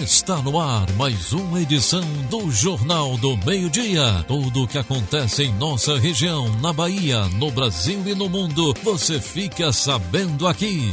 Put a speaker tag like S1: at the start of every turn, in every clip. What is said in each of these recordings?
S1: Está no ar mais uma edição do Jornal do Meio-Dia. Tudo o que acontece em nossa região, na Bahia, no Brasil e no mundo, você fica sabendo aqui.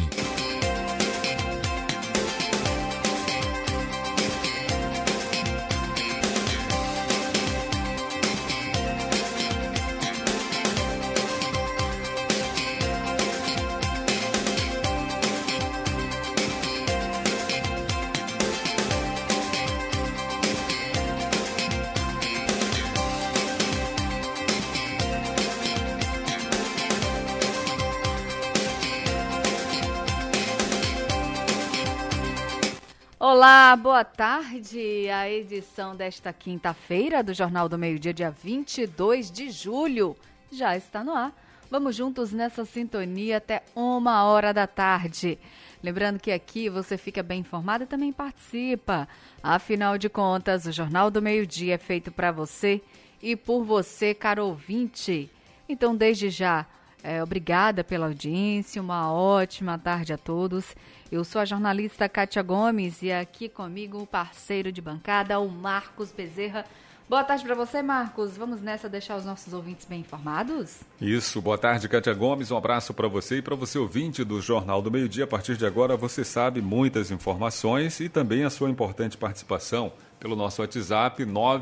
S2: Olá, boa tarde. A edição desta quinta-feira do Jornal do Meio-Dia, dia 22 de julho, já está no ar. Vamos juntos nessa sintonia até 1h da tarde. Lembrando que aqui você fica bem informado e também participa. Afinal de contas, o Jornal do Meio-Dia é feito para você e por você, caro ouvinte. Então, desde já, obrigada pela audiência, uma ótima tarde a todos. Eu sou a jornalista Kátia Gomes e aqui comigo o parceiro de bancada, o Marcos Bezerra. Boa tarde para você, Marcos. Vamos nessa deixar os nossos ouvintes bem informados?
S3: Isso, boa tarde, Kátia Gomes. Um abraço para você e para você ouvinte do Jornal do Meio-Dia. A partir de agora você sabe muitas informações e também a sua importante participação pelo nosso WhatsApp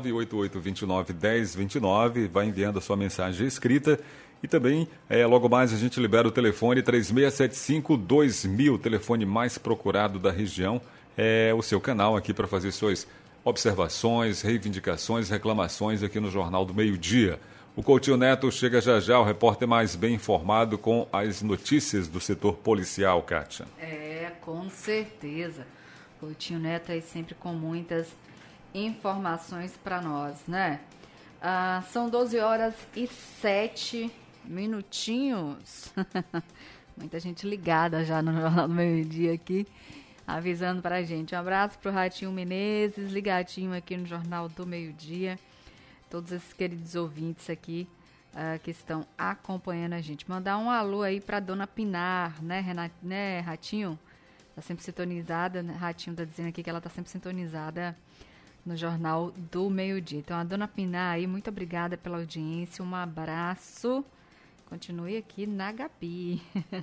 S3: 988-29-1029. Vai enviando a sua mensagem escrita. E também, logo mais, a gente libera o telefone 3675-2000, telefone mais procurado da região. É o seu canal aqui para fazer suas observações, reivindicações, reclamações aqui no Jornal do Meio-Dia. O Coutinho Neto chega já, o repórter mais bem informado com as notícias do setor policial, Kátia.
S2: Com certeza. Coutinho Neto aí sempre com muitas informações para nós, né? São 12h07 minutinhos. Muita gente ligada já no Jornal do Meio-Dia aqui, avisando pra gente. Um abraço pro Ratinho Menezes, ligadinho aqui no Jornal do Meio-Dia. Todos esses queridos ouvintes aqui que estão acompanhando a gente. Mandar um alô aí pra Dona Pinar, né, Ratinho? Tá sempre sintonizada, né? Ratinho tá dizendo aqui que ela tá sempre sintonizada no Jornal do Meio-Dia. Então, a Dona Pinar aí, muito obrigada pela audiência, um abraço. Continue aqui na Gabi.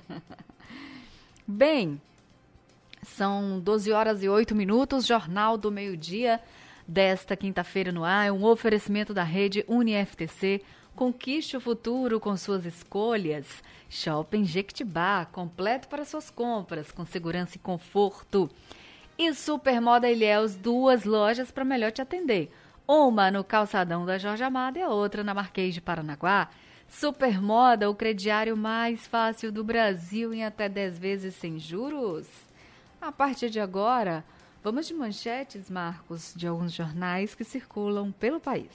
S2: Bem, são 12h08, Jornal do Meio-Dia desta quinta-feira no ar. É um oferecimento da rede UniFTC. Conquiste o futuro com suas escolhas. Shopping Jequitibá, completo para suas compras, com segurança e conforto. E Supermoda Ilhéus, 2 lojas para melhor te atender. Uma no Calçadão da Jorge Amado e a outra na Marquês de Paranaguá. Supermoda, o crediário mais fácil do Brasil em até 10 vezes sem juros. A partir de agora, vamos de manchetes, Marcos, de alguns jornais que circulam pelo país.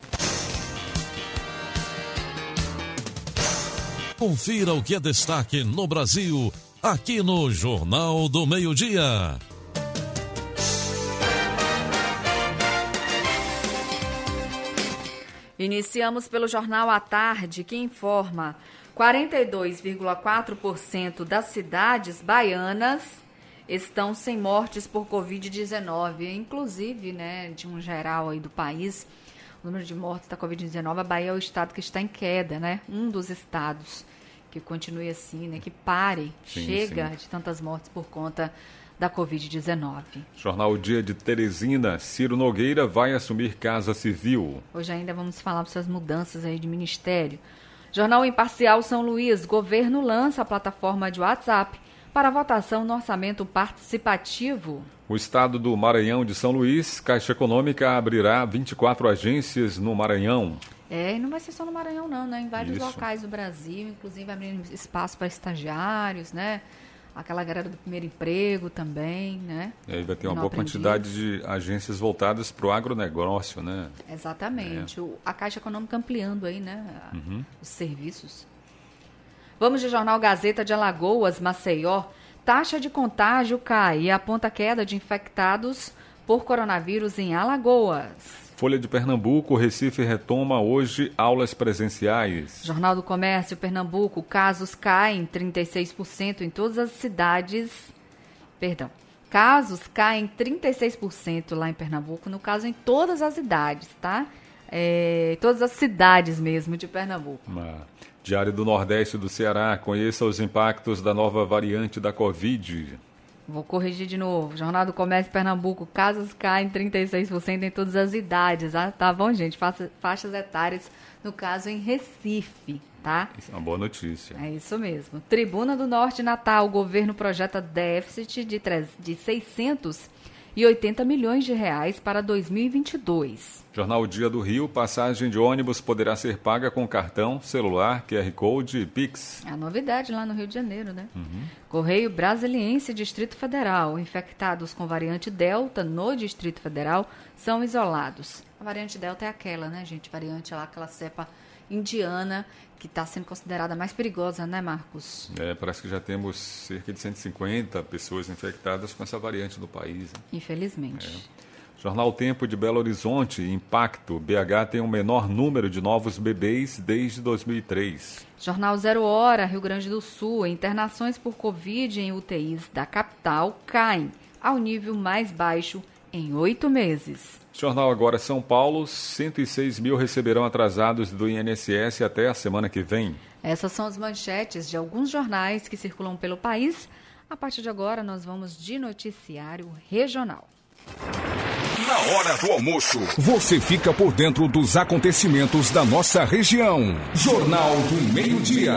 S1: Confira o que é destaque no Brasil, aqui no Jornal do Meio-Dia.
S2: Iniciamos pelo Jornal à Tarde, que informa 42,4% das cidades baianas estão sem mortes por Covid-19. Inclusive, né, de um geral aí do país, o número de mortes da Covid-19, a Bahia é o estado que está em queda, né? Um dos estados que continue assim, né? Que pare, chega de tantas mortes por conta da Covid-19.
S3: Jornal Dia de Teresina, Ciro Nogueira vai assumir Casa Civil.
S2: Hoje ainda vamos falar sobre essas mudanças aí de ministério. Jornal Imparcial São Luís, governo lança a plataforma de WhatsApp para votação no orçamento participativo.
S3: O estado do Maranhão de São Luís, Caixa Econômica abrirá 24 agências no Maranhão.
S2: E não vai ser só no Maranhão não, né? Em vários locais do Brasil, inclusive abrindo espaço para estagiários, né? Aquela galera do primeiro emprego também, né?
S3: E aí vai ter uma boa quantidade de agências voltadas para o agronegócio, né?
S2: Exatamente. A Caixa Econômica ampliando aí, né? Os serviços. Vamos de Jornal Gazeta de Alagoas, Maceió. Taxa de contágio cai e aponta queda de infectados por coronavírus em Alagoas.
S3: Folha de Pernambuco, Recife retoma hoje aulas presenciais.
S2: Jornal do Comércio, Pernambuco, casos caem 36% em todas as cidades. Casos caem 36% lá em Pernambuco, no caso em todas as idades, tá? Todas as cidades mesmo de Pernambuco.
S3: Diário do Nordeste do Ceará, conheça os impactos da nova variante da Covid.
S2: Vou corrigir de novo. Jornal do Comércio Pernambuco, casos caem 36% em todas as idades. Tá bom, gente? Faixas etárias, no caso em Recife, tá?
S3: Isso é uma boa notícia.
S2: É isso mesmo. Tribuna do Norte Natal, o governo projeta déficit de 680 milhões de reais para 2022.
S3: Jornal Dia do Rio, passagem de ônibus poderá ser paga com cartão, celular, QR Code e Pix.
S2: É a novidade lá no Rio de Janeiro, né? Correio Brasiliense, Distrito Federal. Infectados com variante Delta no Distrito Federal são isolados. A variante Delta é aquela, né, gente? Variante lá, aquela cepa indiana, que está sendo considerada mais perigosa, né, Marcos?
S3: Parece que já temos cerca de 150 pessoas infectadas com essa variante no país. Né?
S2: Infelizmente.
S3: Jornal Tempo de Belo Horizonte, impacto. BH tem o menor número de novos bebês desde 2003.
S2: Jornal 0 Hora, Rio Grande do Sul. Internações por Covid em UTIs da capital caem ao nível mais baixo em 8 meses.
S3: Jornal Agora São Paulo, 106 mil receberão atrasados do INSS até a semana que vem.
S2: Essas são as manchetes de alguns jornais que circulam pelo país. A partir de agora, nós vamos de noticiário regional.
S4: Na hora do almoço, você fica por dentro dos acontecimentos da nossa região. Jornal do Meio-Dia.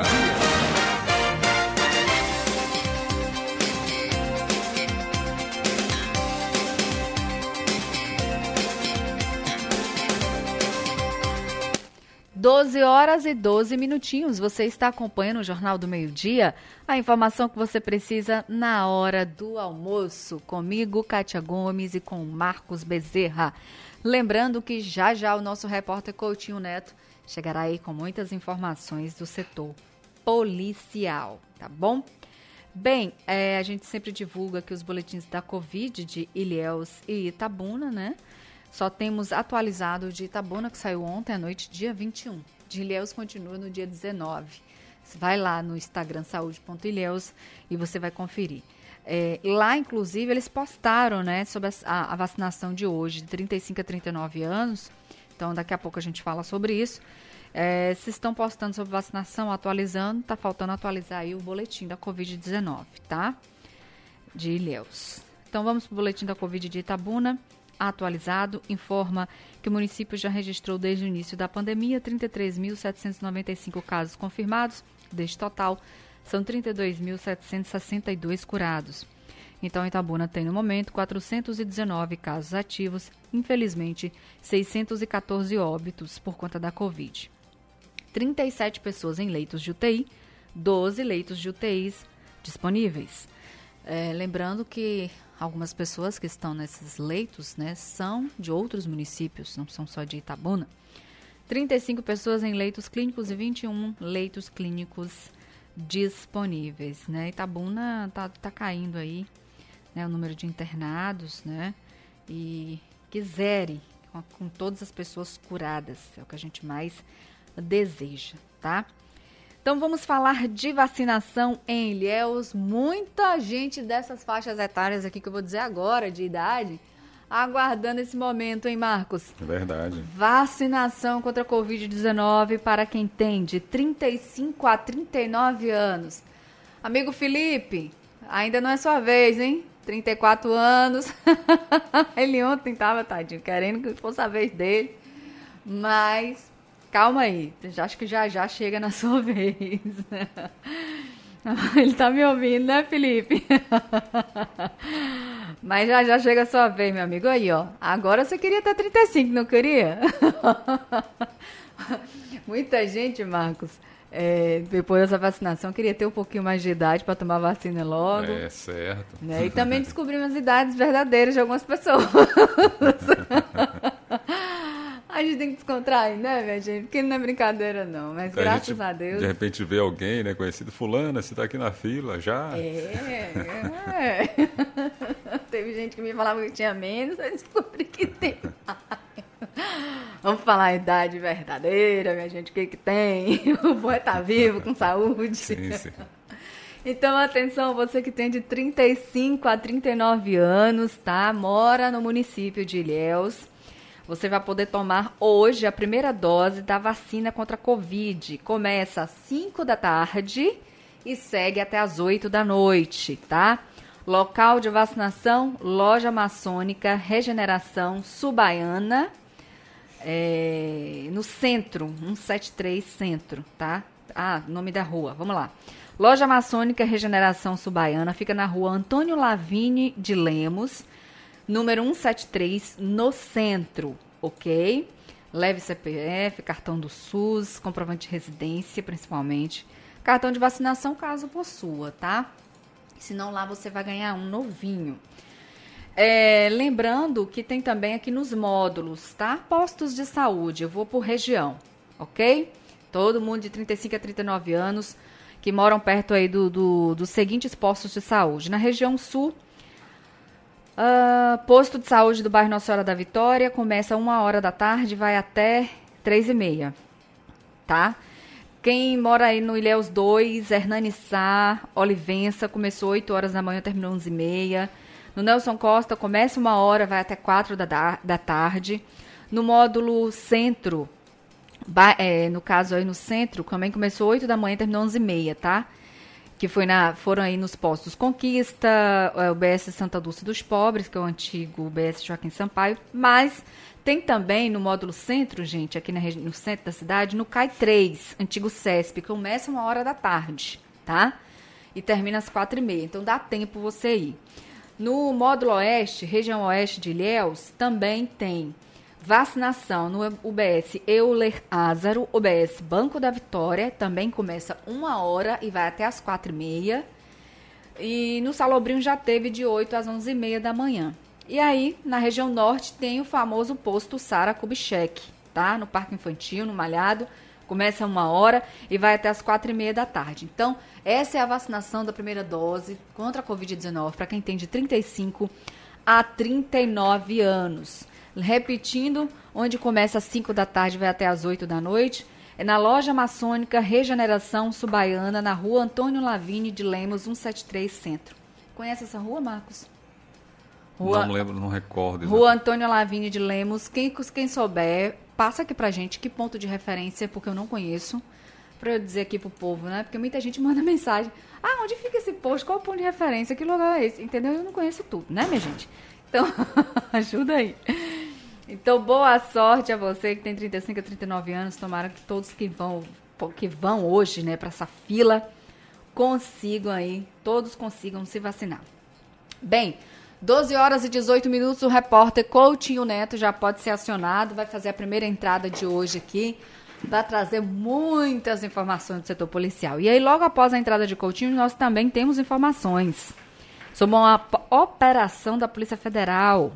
S2: Horas e 12 minutinhos. Você está acompanhando o Jornal do Meio-Dia, a informação que você precisa na hora do almoço. Comigo, Kátia Gomes, e com Marcos Bezerra. Lembrando que já o nosso repórter Coutinho Neto chegará aí com muitas informações do setor policial, tá bom? Bem, a gente sempre divulga aqui os boletins da Covid de Ilhéus e Itabuna, né? Só temos atualizado de Itabuna, que saiu ontem à noite, dia 21. De Ilhéus continua no dia 19. Você vai lá no Instagram saúde.ilhéus e você vai conferir. Lá, inclusive, eles postaram, né, sobre a vacinação de hoje, de 35 a 39 anos. Então, daqui a pouco a gente fala sobre isso. Vocês estão postando sobre vacinação, atualizando. Tá faltando atualizar aí o boletim da Covid-19, tá? De Ilhéus. Então, vamos para o boletim da Covid de Itabuna. Atualizado, informa que o município já registrou desde o início da pandemia 33.795 casos confirmados. Deste total, são 32.762 curados. Então, Itabuna tem, no momento, 419 casos ativos. Infelizmente, 614 óbitos por conta da Covid. 37 pessoas em leitos de UTI, 12 leitos de UTIs disponíveis. Lembrando que algumas pessoas que estão nesses leitos, né, são de outros municípios, não são só de Itabuna. 35 pessoas em leitos clínicos e 21 leitos clínicos disponíveis, né? Itabuna tá caindo aí, né, o número de internados, né? E que zere com todas as pessoas curadas, é o que a gente mais deseja, tá? Então, vamos falar de vacinação em Ilhéus. Muita gente dessas faixas etárias aqui, que eu vou dizer agora, de idade, aguardando esse momento, hein, Marcos?
S3: É verdade.
S2: Vacinação contra a Covid-19 para quem tem de 35 a 39 anos. Amigo Felipe, ainda não é sua vez, hein? 34 anos. Ele ontem estava, tadinho, querendo que fosse a vez dele. Mas calma aí, acho que já chega na sua vez. Ele tá me ouvindo, né, Felipe? Mas já chega a sua vez, meu amigo. Aí, ó. Agora você queria ter 35, não queria? Muita gente, Marcos, depois dessa vacinação, queria ter um pouquinho mais de idade para tomar vacina logo.
S3: É, certo.
S2: Né? E também descobrimos as idades verdadeiras de algumas pessoas. A gente tem que descontrair, né, minha gente? Porque não é brincadeira, não. Mas graças a Deus.
S3: De repente vê alguém, né, conhecido, fulana, você tá aqui na fila já.
S2: Teve gente que me falava que tinha menos, eu descobri que tem mais. Vamos falar a idade verdadeira, minha gente, o que tem? O bom é estar vivo, com saúde.
S3: Sim, sim.
S2: Então, atenção, você que tem de 35 a 39 anos, tá? Mora no município de Ilhéus. Você vai poder tomar hoje a primeira dose da vacina contra a Covid. Começa às 5 da tarde e segue até às 8 da noite, tá? Local de vacinação, Loja Maçônica Regeneração Subaiana, no centro, 173 Centro, tá? Nome da rua, vamos lá. Loja Maçônica Regeneração Subaiana fica na rua Antônio Lavini de Lemos, número 173, no centro, ok? Leve CPF, cartão do SUS, comprovante de residência, principalmente. Cartão de vacinação, caso possua, tá? Senão lá você vai ganhar um novinho. Lembrando que tem também aqui nos módulos, tá? Postos de saúde, eu vou por região, ok? Todo mundo de 35 a 39 anos que moram perto aí dos seguintes postos de saúde. Na região sul, posto de saúde do bairro Nossa Senhora da Vitória, começa 1h da tarde, vai até 3h30, tá? Quem mora aí no Ilhéus 2, Hernani Sá, Olivença, começou 8 horas da manhã, terminou 11h30. No Nelson Costa, começa 1h, vai até 4 da tarde. No módulo centro, no caso aí no centro, também começou 8 da manhã, terminou 11h30, tá? Que foram aí nos postos Conquista, o UBS Santa Dulce dos Pobres, que é o antigo UBS Joaquim Sampaio, mas tem também no módulo centro, gente, aqui no centro da cidade, no CAI 3, antigo CESP, que começa 1h da tarde, tá? E termina às 4h30, então dá tempo você ir. No módulo oeste, região oeste de Ilhéus, também tem vacinação no UBS Euler Ázaro, UBS Banco da Vitória, também começa 1h e vai até às 4h30. E no Salobrinho já teve de 8 às 11h30 da manhã. E aí, na região norte, tem o famoso posto Sara Kubitschek, tá? No Parque Infantil, no Malhado, começa 1h e vai até às 4h30 da tarde. Então, essa é a vacinação da primeira dose contra a Covid-19 para quem tem de 35 a 39 anos. Repetindo, onde começa às 5 da tarde e vai até às 8 da noite, é na Loja Maçônica Regeneração Subaiana, na rua Antônio Lavini de Lemos, 173 Centro. Conhece essa rua, Marcos?
S3: Não lembro, não recordo.
S2: Rua Antônio Lavini de Lemos. Quem souber, passa aqui pra gente que ponto de referência, porque eu não conheço, pra eu dizer aqui pro povo, né? Porque muita gente manda mensagem. Onde fica esse posto? Qual o ponto de referência? Que lugar é esse? Entendeu? Eu não conheço tudo, né, minha gente? Então, ajuda aí. Então, boa sorte a você que tem 35 a 39 anos. Tomara que todos que vão hoje, né, para essa fila, todos consigam se vacinar. Bem, 12h18, o repórter Coutinho Neto já pode ser acionado, vai fazer a primeira entrada de hoje aqui, vai trazer muitas informações do setor policial. E aí, logo após a entrada de Coutinho, nós também temos informações sobre uma operação da Polícia Federal.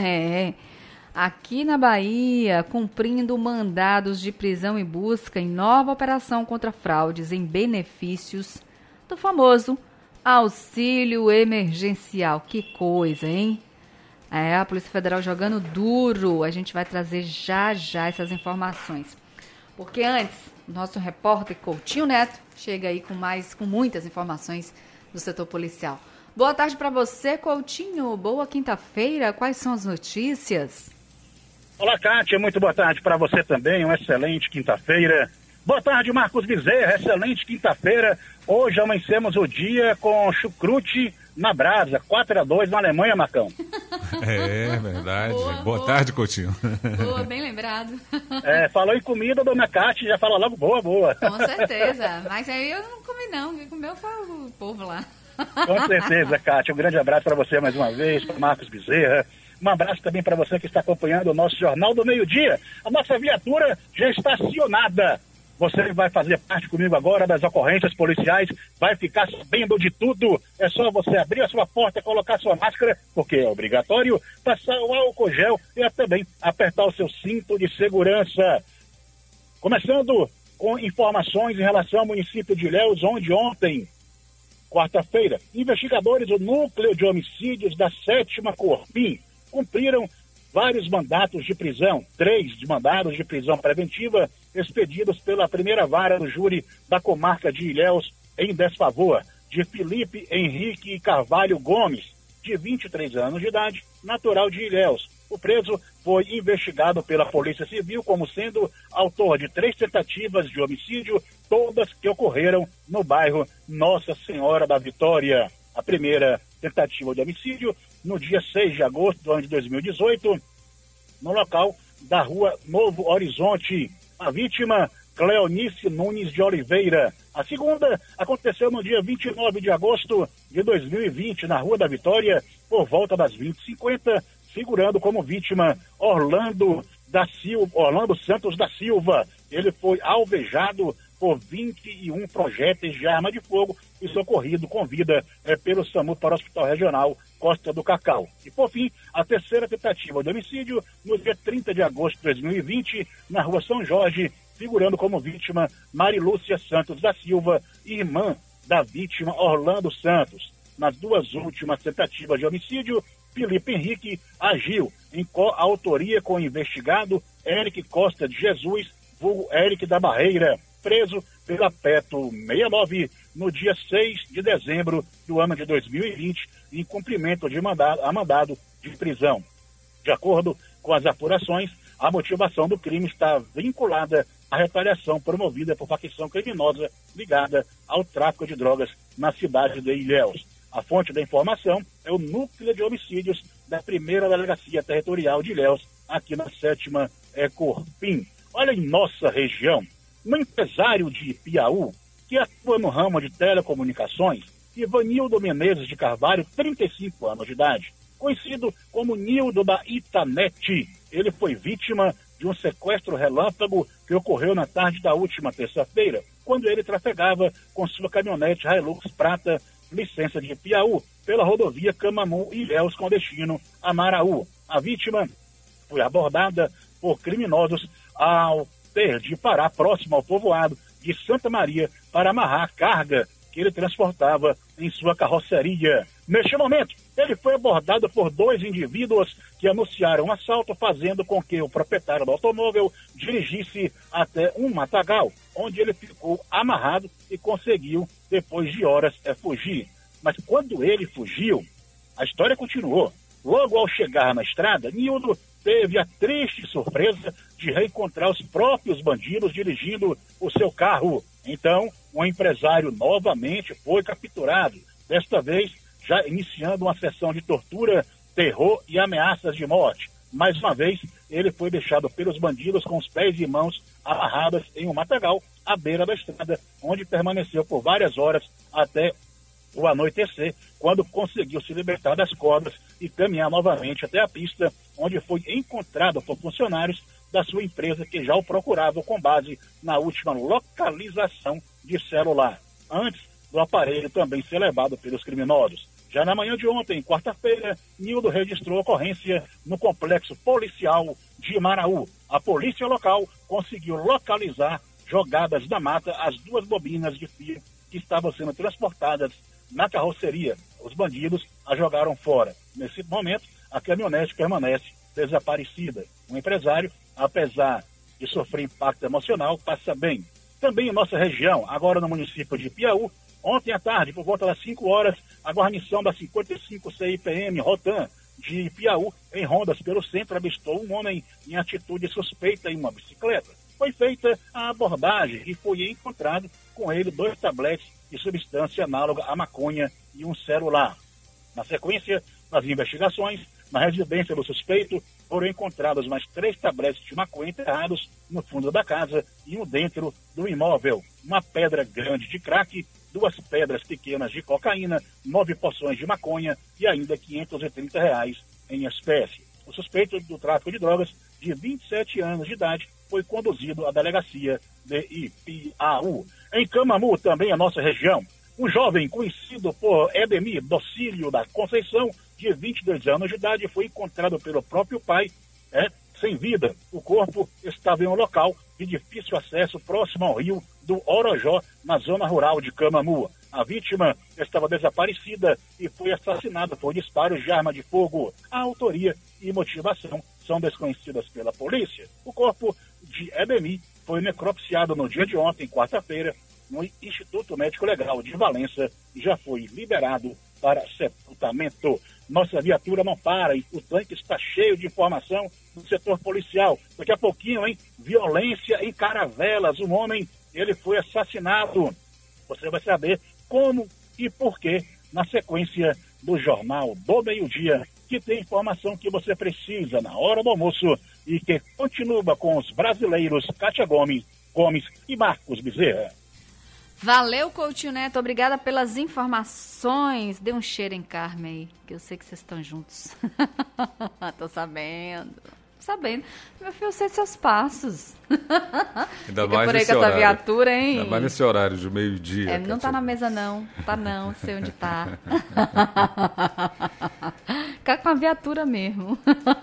S2: Aqui na Bahia, cumprindo mandados de prisão e busca em nova operação contra fraudes em benefícios do famoso auxílio emergencial. Que coisa, hein? A Polícia Federal jogando duro. A gente vai trazer já essas informações. Porque antes, o nosso repórter Coutinho Neto chega aí com muitas informações do setor policial. Boa tarde para você, Coutinho. Boa quinta-feira. Quais são as notícias?
S5: Olá, Kátia. Muito boa tarde para você também. Uma excelente quinta-feira. Boa tarde, Marcos Bezerra. Excelente quinta-feira. Hoje amanhecemos o dia com chucrute na brasa. 4-2 na Alemanha, Marcão.
S3: É verdade. Boa tarde, Coutinho.
S2: Boa, bem lembrado.
S5: Falou em comida, dona Kátia já fala logo boa.
S2: Com certeza. Mas aí eu não comi não. Quem comeu foi o povo lá.
S5: Com certeza, Kátia. Um grande abraço para você mais uma vez, para Marcos Bezerra. Um abraço também para você que está acompanhando o nosso Jornal do Meio-Dia. A nossa viatura já está acionada. Você vai fazer parte comigo agora das ocorrências policiais, vai ficar sabendo de tudo. É só você abrir a sua porta, colocar sua máscara, porque é obrigatório, passar o álcool gel e também apertar o seu cinto de segurança. Começando com informações em relação ao município de Ilhéus, onde ontem, quarta-feira, investigadores do Núcleo de Homicídios da 7ª Corpim cumpriram vários mandatos de prisão, 3 mandados de prisão preventiva expedidos pela primeira vara do júri da comarca de Ilhéus em desfavor de Felipe Henrique Carvalho Gomes, de 23 anos de idade, natural de Ilhéus. O preso foi investigado pela Polícia Civil como sendo autor de 3 tentativas de homicídio, todas que ocorreram no bairro Nossa Senhora da Vitória. A primeira tentativa de homicídio no dia 6 de agosto do ano de 2018, no local da rua Novo Horizonte. A vítima, Cleonice Nunes de Oliveira. A segunda aconteceu no dia 29 de agosto de 2020, na Rua da Vitória, por volta das 20h50, figurando como vítima Orlando Santos da Silva. Ele foi alvejado por 21 projéteis de arma de fogo e socorrido com vida pelo SAMU para o Hospital Regional Costa do Cacau. E, por fim, a terceira tentativa de homicídio no dia 30 de agosto de 2020, na Rua São Jorge, figurando como vítima Marilúcia Santos da Silva, irmã da vítima Orlando Santos. Nas duas últimas tentativas de homicídio, Felipe Henrique agiu em coautoria com o investigado Eric Costa de Jesus, vulgo Eric da Barreira, preso pela Peto 69 no dia 6 de dezembro do ano de 2020, em cumprimento de mandado de prisão. De acordo com as apurações, a motivação do crime está vinculada à retaliação promovida por facção criminosa ligada ao tráfico de drogas na cidade de Ilhéus. A fonte da informação é o Núcleo de Homicídios da 1ª Delegacia Territorial de Ilhéus, aqui na 7ª Corpim. Olha, em nossa região, um empresário de Piauí, que atua no ramo de telecomunicações, Ivanildo Menezes de Carvalho, 35 anos de idade, conhecido como Nildo da Itanete. Ele foi vítima de um sequestro relâmpago que ocorreu na tarde da última terça-feira, quando ele trafegava com sua caminhonete Hilux Prata, licença de Piauí, pela rodovia Camamu-Ilhéus com destino a Maraú. A vítima foi abordada por criminosos ao ter de parar próximo ao povoado de Santa Maria para amarrar a carga que ele transportava em sua carroceria. Neste momento, ele foi abordado por 2 indivíduos que anunciaram um assalto, fazendo com que o proprietário do automóvel dirigisse até um matagal, onde ele ficou amarrado e conseguiu, depois de horas, fugir. Mas quando ele fugiu, a história continuou. Logo ao chegar na estrada, Nildo teve a triste surpresa de reencontrar os próprios bandidos dirigindo o seu carro. Então, o empresário novamente foi capturado, desta vez já iniciando uma sessão de tortura, terror e ameaças de morte. Mais uma vez, ele foi deixado pelos bandidos com os pés e mãos amarrados em um matagal à beira da estrada, onde permaneceu por várias horas até o anoitecer, quando conseguiu se libertar das cordas e caminhar novamente até a pista, onde foi encontrado por funcionários da sua empresa que já o procuravam com base na última localização de celular, antes do aparelho também ser levado pelos criminosos. Já na manhã de ontem, quarta-feira, Nildo registrou ocorrência no complexo policial de Maraú. A polícia local conseguiu localizar, jogadas na mata, as 2 bobinas de fio que estavam sendo transportadas na carroceria. Os bandidos a jogaram fora. Nesse momento, a caminhonete permanece desaparecida. O empresário, apesar de sofrer impacto emocional, passa bem. Também em nossa região, agora no município de Piauí, ontem à tarde, por volta das 5 horas, a guarnição da 55 CIPM Rotan de Piauí, em rondas pelo centro, avistou um homem em atitude suspeita em uma bicicleta. Foi feita a abordagem e foi encontrado com ele 2 tabletes de substância análoga à maconha e um celular. Na sequência das investigações, na residência do suspeito, foram encontrados mais 3 tabletes de maconha enterrados no fundo da casa e um dentro do imóvel. Uma pedra grande de crack, 2 pedras pequenas de cocaína, 9 porções de maconha e ainda R$530 em espécie. O suspeito do tráfico de drogas, de 27 anos de idade, foi conduzido à delegacia de Ipiaú. Em Camamu, também a nossa região, um jovem conhecido por Edemir Docílio da Conceição, de 22 anos de idade, foi encontrado pelo próprio pai, sem vida. O corpo estava em um local de difícil acesso próximo ao rio do Orojó, na zona rural de Camamu. A vítima estava desaparecida e foi assassinada por disparos de arma de fogo. A autoria e motivação são desconhecidas pela polícia. O corpo de Edemir foi necropsiado no dia de ontem, quarta-feira, no Instituto Médico Legal de Valença já foi liberado para sepultamento. Nossa viatura não para, e o tanque está cheio de informação do setor policial. Daqui a pouquinho, violência em Caravelas. Um homem, ele foi assassinado. Você vai saber como e por quê na sequência do Jornal do Meio-Dia, que tem informação que você precisa na hora do almoço e que continua com os brasileiros Kátia Gomes e Marcos Bezerra.
S2: Valeu, Coutinho Neto. Obrigada pelas informações. Dê um cheiro em Carmen aí, que eu sei que vocês estão juntos. Tô sabendo. Meu filho, eu sei seus passos.
S3: Ainda
S2: Fica
S3: mais
S2: por aí
S3: nesse
S2: com essa
S3: horário.
S2: Viatura, hein?
S3: Ainda mais nesse horário de meio-dia.
S2: Não tá na mesa, não. Tá não, sei onde tá. Fica com a viatura mesmo.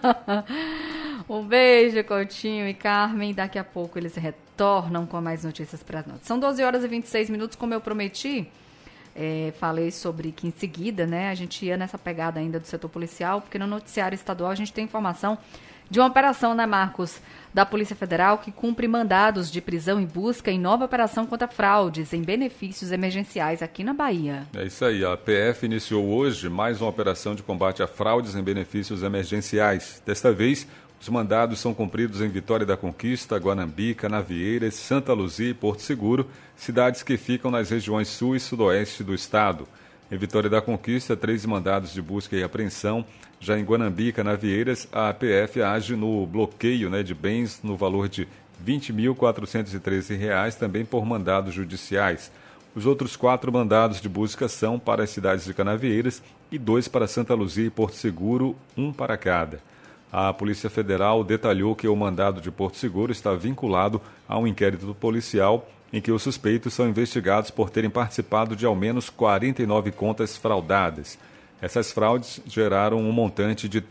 S2: Um beijo, Coutinho e Carmen. Daqui a pouco eles retornam com mais notícias para nós. São 12 horas e 26 minutos, como eu prometi. Falei sobre que em seguida, né, a gente ia nessa pegada ainda do setor policial, porque no noticiário estadual a gente tem informação de uma operação, né, Marcos, da Polícia Federal, que cumpre mandados de prisão e busca em nova operação contra fraudes em benefícios emergenciais aqui na Bahia.
S3: É isso aí, a PF iniciou hoje mais uma operação de combate a fraudes em benefícios emergenciais. Desta vez, os mandados são cumpridos em Vitória da Conquista, Guanambi, Navieiras, Santa Luzia e Porto Seguro, cidades que ficam nas regiões sul e sudoeste do estado. Em Vitória da Conquista, 13 mandados de busca e apreensão. Já em Guanambi, Navieiras, a PF age no bloqueio, de bens no valor de R$ 20.413, também por mandados judiciais. Os outros 4 mandados de busca são para as cidades de Canavieiras e 2 para Santa Luzia e Porto Seguro, 1 para cada. A Polícia Federal detalhou que o mandado de Porto Seguro está vinculado a um inquérito policial em que os suspeitos são investigados por terem participado de ao menos 49 contas fraudadas. Essas fraudes geraram um montante de R$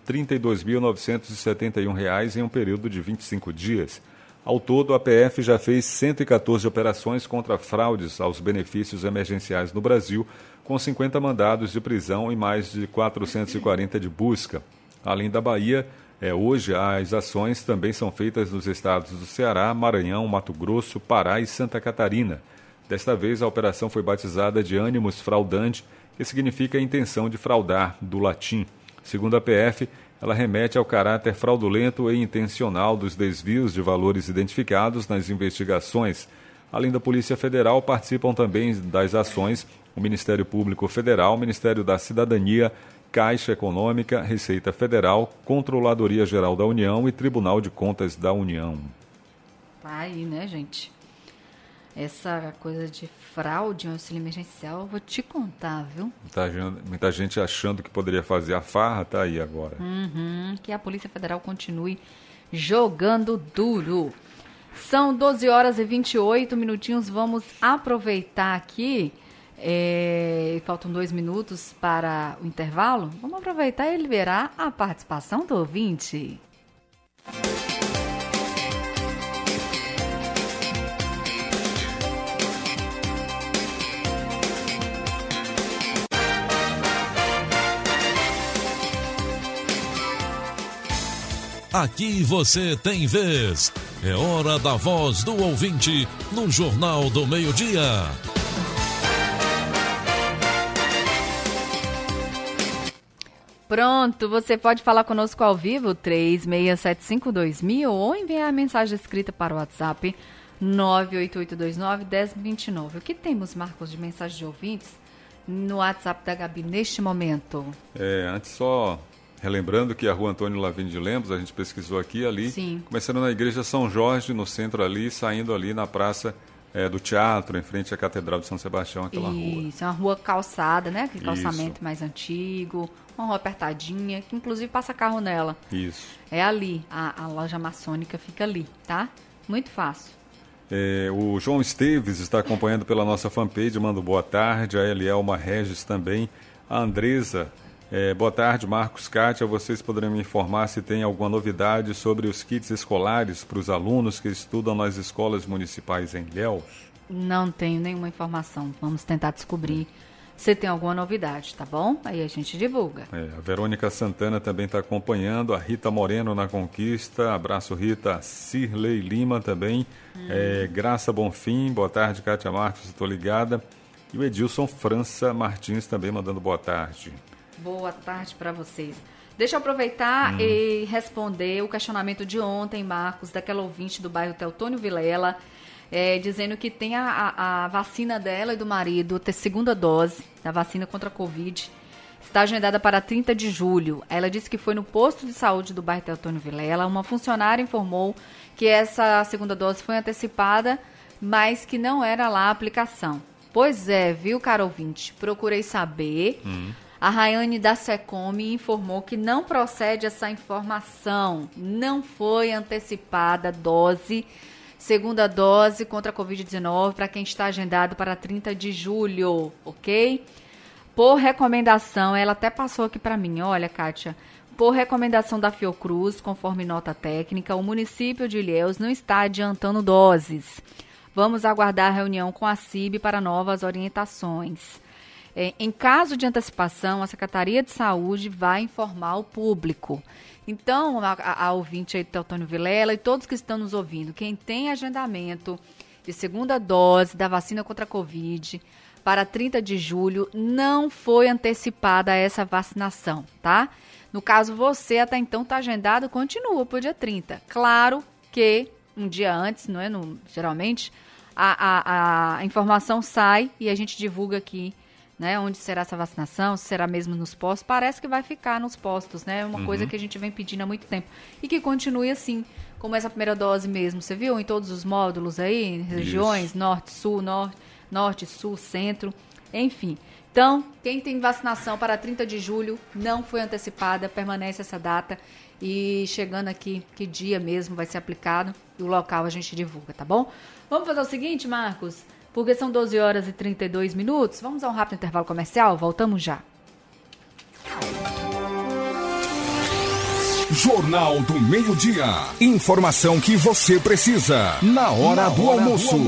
S3: 32.971 em um período de 25 dias. Ao todo, a PF já fez 114 operações contra fraudes aos benefícios emergenciais no Brasil, com 50 mandados de prisão e mais de 440 de busca. Além da Bahia, hoje as ações também são feitas nos estados do Ceará, Maranhão, Mato Grosso, Pará e Santa Catarina. Desta vez, a operação foi batizada de Animus Fraudandi, que significa intenção de fraudar, do latim. Segundo a PF, ela remete ao caráter fraudulento e intencional dos desvios de valores identificados nas investigações. Além da Polícia Federal, participam também das ações o Ministério Público Federal, o Ministério da Cidadania, Caixa Econômica, Receita Federal, Controladoria Geral da União e Tribunal de Contas da União.
S2: Tá aí, né, gente? Essa coisa de fraude, um auxílio emergencial, eu vou te contar, viu?
S3: Muita gente achando que poderia fazer a farra, tá aí agora.
S2: Que a Polícia Federal continue jogando duro. São 12 horas e 28 minutinhos, vamos aproveitar aqui. Faltam 2 minutos para o intervalo. Vamos aproveitar e liberar a participação do ouvinte.
S1: Aqui você tem vez. É hora da voz do ouvinte no Jornal do Meio-Dia.
S2: Pronto, você pode falar conosco ao vivo, 36752000, ou enviar a mensagem escrita para o WhatsApp 98829-1029. O que temos, Marcos, de mensagem de ouvintes no WhatsApp da Gabi neste momento?
S3: Antes só relembrando que a Rua Antônio Lavigne de Lemos, a gente pesquisou aqui ali,
S2: Sim.
S3: Começando na Igreja São Jorge, no centro ali, saindo ali na Praça do Teatro, em frente à Catedral de São Sebastião, aquela rua.
S2: Isso, é uma rua calçada, né? Aquele
S3: Isso.
S2: calçamento mais antigo, uma rua apertadinha, que inclusive passa carro nela.
S3: Isso.
S2: É ali, a loja maçônica fica ali, tá? Muito fácil.
S3: O João Esteves está acompanhando pela nossa fanpage, manda boa tarde, a Elielma Regis também, a Andresa, boa tarde, Marcos, Kátia, vocês poderiam me informar se tem alguma novidade sobre os kits escolares para os alunos que estudam nas escolas municipais em Ilhéus?
S2: Não tenho nenhuma informação, vamos tentar descobrir se tem alguma novidade, tá bom? Aí a gente divulga.
S3: A Verônica Santana também está acompanhando, a Rita Moreno na Conquista, abraço Rita, Cirlei Lima também, Graça Bonfim, boa tarde Kátia Marcos, estou ligada, e o Edilson França Martins também mandando boa tarde.
S2: Boa tarde para vocês. Deixa eu aproveitar e responder o questionamento de ontem, Marcos, daquela ouvinte do bairro Teotônio Vilela, dizendo que tem a vacina dela e do marido, ter segunda dose da vacina contra a Covid, está agendada para 30 de julho. Ela disse que foi no posto de saúde do bairro Teotônio Vilela. Uma funcionária informou que essa segunda dose foi antecipada, mas que não era lá a aplicação. Pois é, viu, caro ouvinte? Procurei saber. A Rayane da Secom me informou que não procede essa informação. Não foi antecipada segunda dose contra a Covid-19 para quem está agendado para 30 de julho, ok? Por recomendação, ela até passou aqui para mim, olha, Kátia, por recomendação da Fiocruz, conforme nota técnica, o município de Ilhéus não está adiantando doses. Vamos aguardar a reunião com a CIB para novas orientações. Em caso de antecipação, a Secretaria de Saúde vai informar o público. Então, a ouvinte aí do Teotônio Vilela e todos que estão nos ouvindo, quem tem agendamento de segunda dose da vacina contra a Covid para 30 de julho, não foi antecipada essa vacinação, tá? No caso, você até então está agendado, continua para o dia 30. Claro que um dia antes, não é? Geralmente, a informação sai e a gente divulga aqui, né, onde será essa vacinação, se será mesmo nos postos. Parece que vai ficar nos postos, né? É uma coisa que a gente vem pedindo há muito tempo. E que continue assim, como essa primeira dose mesmo. Você viu em todos os módulos aí, regiões, Isso. norte, sul, centro, enfim. Então, quem tem vacinação para 30 de julho não foi antecipada, permanece essa data. E chegando aqui, que dia mesmo vai ser aplicado, e o local a gente divulga, tá bom? Vamos fazer o seguinte, Marcos? Porque são 12 horas e 32 minutos. Vamos a um rápido intervalo comercial? Voltamos já.
S4: Jornal do Meio-Dia. Informação que você precisa na hora do almoço.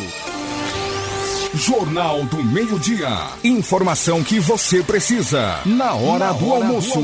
S4: Jornal do Meio-Dia. Informação que você precisa na hora do almoço.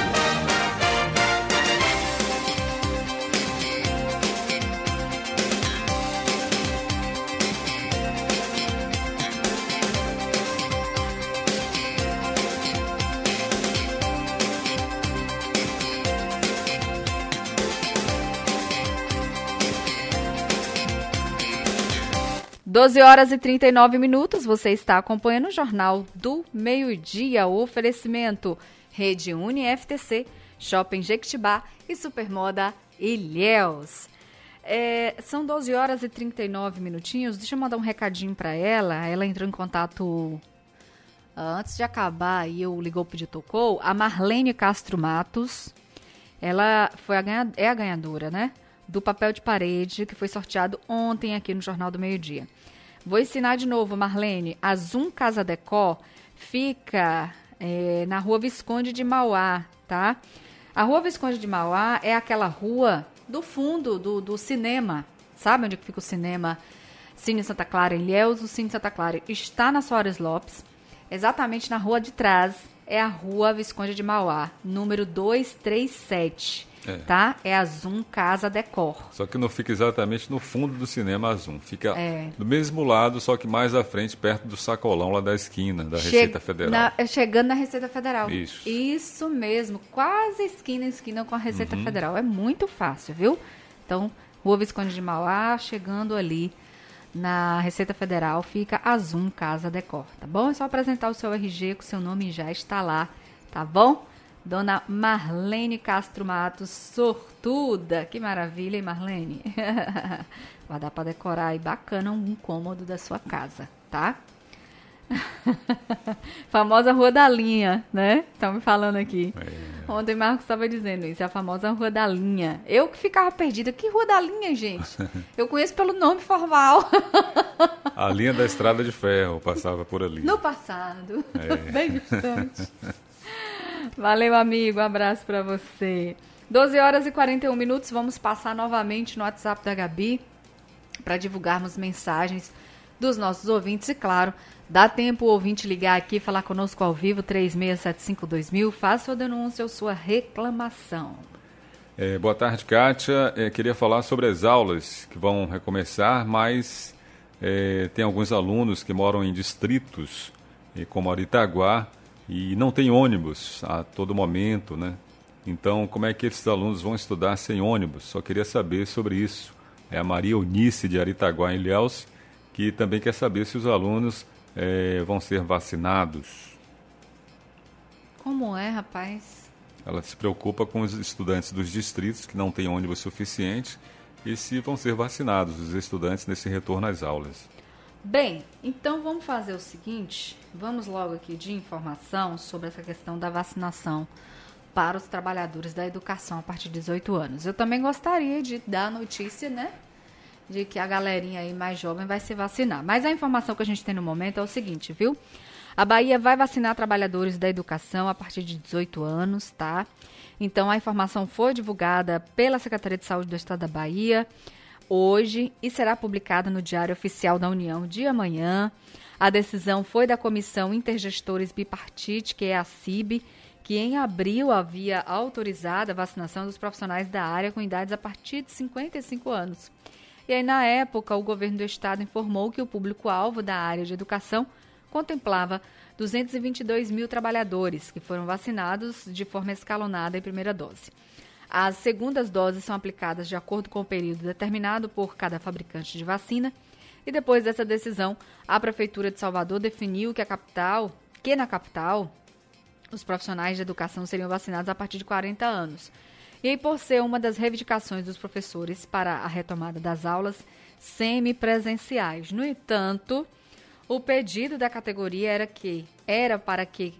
S2: 12 horas e 39 minutos, você está acompanhando o Jornal do Meio-Dia, o oferecimento Rede Uni FTC, Shopping Jequitibá e Supermoda Ilhéus. São 12 horas e 39 minutinhos, deixa eu mandar um recadinho para ela entrou em contato antes de acabar e eu ligou pro Tocou, a Marlene Castro Matos, ela é a ganhadora, né? Do papel de parede que foi sorteado ontem aqui no Jornal do Meio-Dia. Vou ensinar de novo, Marlene. A Zoom Casa Decor fica na Rua Visconde de Mauá, tá? A Rua Visconde de Mauá é aquela rua do fundo do cinema. Sabe onde fica o cinema? Cine Santa Clara, em Ilhéus, o Cine Santa Clara está na Soares Lopes. Exatamente na rua de trás é a Rua Visconde de Mauá, número 237. Tá? É a Zoom Casa Decor.
S3: Só que não fica exatamente no fundo do cinema a Zoom. Fica do mesmo lado, só que mais à frente, perto do sacolão lá da esquina da Receita Federal.
S2: Chegando na Receita Federal.
S3: Isso
S2: mesmo. Quase esquina com a Receita Federal. É muito fácil, viu? Então, Rua Visconde de Mauá, chegando ali na Receita Federal, fica a Zoom Casa Decor, tá bom? É só apresentar o seu RG, que o seu nome já está lá, tá bom? Dona Marlene Castro Matos, sortuda. Que maravilha, hein, Marlene? Vai dar para decorar aí bacana um cômodo da sua casa, tá? Famosa Rua da Linha, né? Estão me falando aqui. Ontem Marcos estava dizendo isso, é a famosa Rua da Linha. Eu que ficava perdida. Que Rua da Linha, gente? Eu conheço pelo nome formal.
S3: A linha da Estrada de Ferro passava por ali.
S2: No passado. Bem distante. Valeu, amigo. Um abraço para você. 12 horas e 41 minutos. Vamos passar novamente no WhatsApp da Gabi para divulgarmos mensagens dos nossos ouvintes e, claro, Dá tempo o ouvinte ligar aqui e falar conosco ao vivo, 3675-2000. Faça sua denúncia ou sua reclamação.
S3: Boa tarde, Kátia. Queria falar sobre as aulas que vão recomeçar, mas tem alguns alunos que moram em distritos como Aritaguá e não tem ônibus a todo momento, né? Então, como é que esses alunos vão estudar sem ônibus? Só queria saber sobre isso. É a Maria Eunice de Aritaguá, em Ilhéus, que também quer saber se os alunos vão ser vacinados.
S2: Como é, rapaz?
S3: Ela se preocupa com os estudantes dos distritos que não têm ônibus suficiente e se vão ser vacinados os estudantes nesse retorno às aulas.
S2: Bem, então vamos fazer o seguinte, vamos logo aqui de informação sobre essa questão da vacinação para os trabalhadores da educação a partir de 18 anos. Eu também gostaria de dar a notícia, né, de que a galerinha aí mais jovem vai se vacinar. Mas a informação que a gente tem no momento é o seguinte, viu? A Bahia vai vacinar trabalhadores da educação a partir de 18 anos, tá? Então, a informação foi divulgada pela Secretaria de Saúde do Estado da Bahia hoje e será publicada no Diário Oficial da União de amanhã. A decisão foi da Comissão Intergestores Bipartite, que é a CIB, que em abril havia autorizado a vacinação dos profissionais da área com idades a partir de 55 anos. E aí, na época, o governo do estado informou que o público-alvo da área de educação contemplava 222 mil trabalhadores que foram vacinados de forma escalonada em primeira dose. As segundas doses são aplicadas de acordo com o período determinado por cada fabricante de vacina. E depois dessa decisão, a Prefeitura de Salvador definiu que na capital, os profissionais de educação seriam vacinados a partir de 40 anos. E aí, por ser uma das reivindicações dos professores para a retomada das aulas semipresenciais. No entanto, o pedido da categoria era para que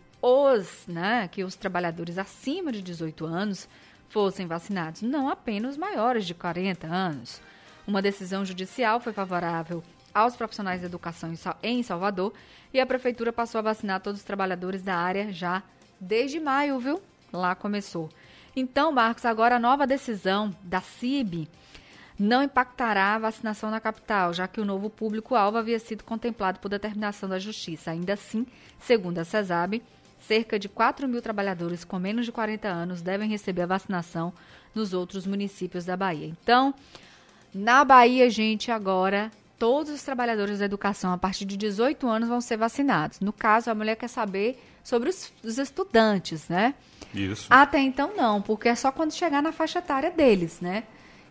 S2: os trabalhadores acima de 18 anos fossem vacinados, não apenas os maiores de 40 anos. Uma decisão judicial foi favorável aos profissionais de educação em Salvador e a Prefeitura passou a vacinar todos os trabalhadores da área já desde maio, viu? Lá começou. Então, Marcos, agora a nova decisão da CIB não impactará a vacinação na capital, já que o novo público-alvo havia sido contemplado por determinação da Justiça. Ainda assim, segundo a CESAB, cerca de 4 mil trabalhadores com menos de 40 anos devem receber a vacinação nos outros municípios da Bahia. Então, na Bahia, gente, agora, todos os trabalhadores da educação a partir de 18 anos vão ser vacinados. No caso, a mulher quer saber sobre os estudantes, né?
S3: Isso.
S2: Até então, não, porque é só quando chegar na faixa etária deles, né?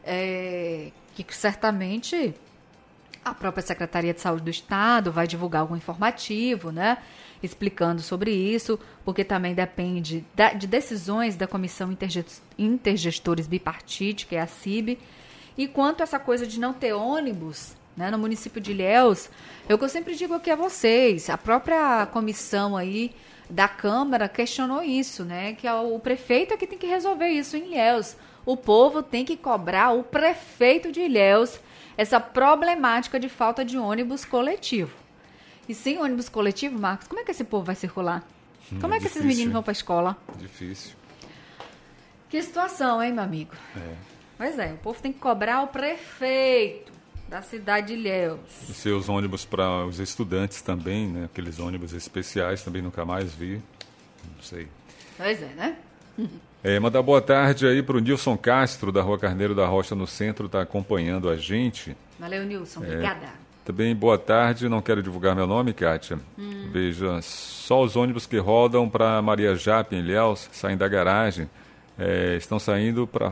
S2: Que certamente a própria Secretaria de Saúde do Estado vai divulgar algum informativo, né, explicando sobre isso, porque também depende de decisões da Comissão Intergestores Bipartite, que é a CIB. E quanto a essa coisa de não ter ônibus, né, no município de Ilhéus, eu sempre digo aqui a vocês, a própria comissão aí da Câmara questionou isso, né, que o prefeito é que tem que resolver isso em Ilhéus. O povo tem que cobrar o prefeito de Ilhéus essa problemática de falta de ônibus coletivo. E sem ônibus coletivo, Marcos, como é que esse povo vai circular? Como é que esses meninos vão para a escola?
S3: Difícil.
S2: Que situação, hein, meu amigo? Pois é, o povo tem que cobrar o prefeito da cidade de Ilhéus.
S3: E seus ônibus para os estudantes também, né? Aqueles ônibus especiais também nunca mais vi. Não sei.
S2: Pois é, né?
S3: Mandar boa tarde aí para o Nilson Castro, da Rua Carneiro da Rocha, no centro, está acompanhando a gente.
S2: Valeu, Nilson. Obrigada.
S3: Também boa tarde, não quero divulgar meu nome, Kátia. Veja, só os ônibus que rodam para Maria Jape, em Ilhéus, saem da garagem, estão saindo para...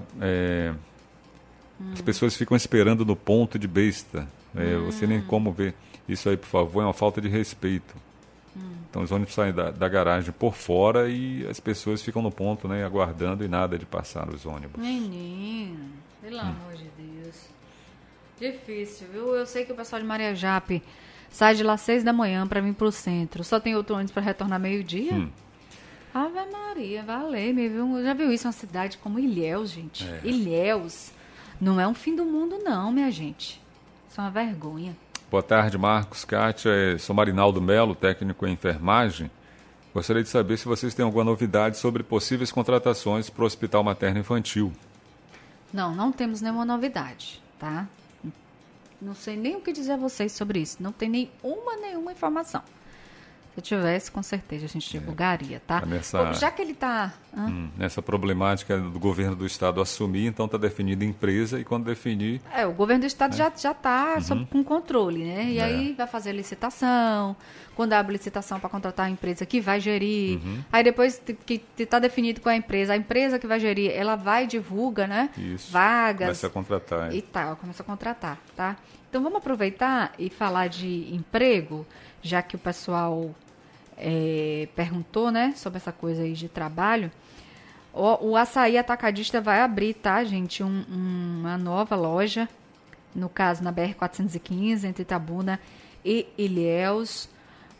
S3: As pessoas ficam esperando no ponto de besta. Você nem como ver isso aí, por favor, é uma falta de respeito. Então os ônibus saem da garagem por fora e as pessoas ficam no ponto, né, aguardando e nada de passar os ônibus.
S2: Menino, pelo amor de Deus. Difícil, viu? Eu sei que o pessoal de Maria Jape sai de lá 6 da manhã para vir pro centro. Só tem outro ônibus para retornar meio-dia. Ave Maria, valeu-me, viu? Já viu isso? Uma cidade como Ilhéus, gente. Ilhéus não é um fim do mundo, não, minha gente. Isso é uma vergonha.
S3: Boa tarde, Marcos, Kátia. Sou Marinaldo Melo, técnico em enfermagem. Gostaria de saber se vocês têm alguma novidade sobre possíveis contratações para o Hospital Materno Infantil.
S2: Não temos nenhuma novidade, tá? Não sei nem o que dizer a vocês sobre isso. Não tem nenhuma informação. Se tivesse, com certeza a gente divulgaria, tá? Já que ele está...
S3: Nessa problemática do governo do estado assumir, então está definida empresa e quando definir...
S2: o governo do estado já está com controle, né? E aí vai fazer a licitação, quando abre licitação para contratar a empresa que vai gerir, aí depois que está definido com a empresa que vai gerir, ela vai e divulga, né?
S3: Isso.
S2: Vagas.
S3: Começa a contratar.
S2: E tal, começa a contratar, tá? Então vamos aproveitar e falar de emprego, já que o pessoal perguntou, né, sobre essa coisa aí de trabalho. O Açaí Atacadista vai abrir, tá, gente, uma nova loja, no caso na BR-415, entre Itabuna e Ilhéus.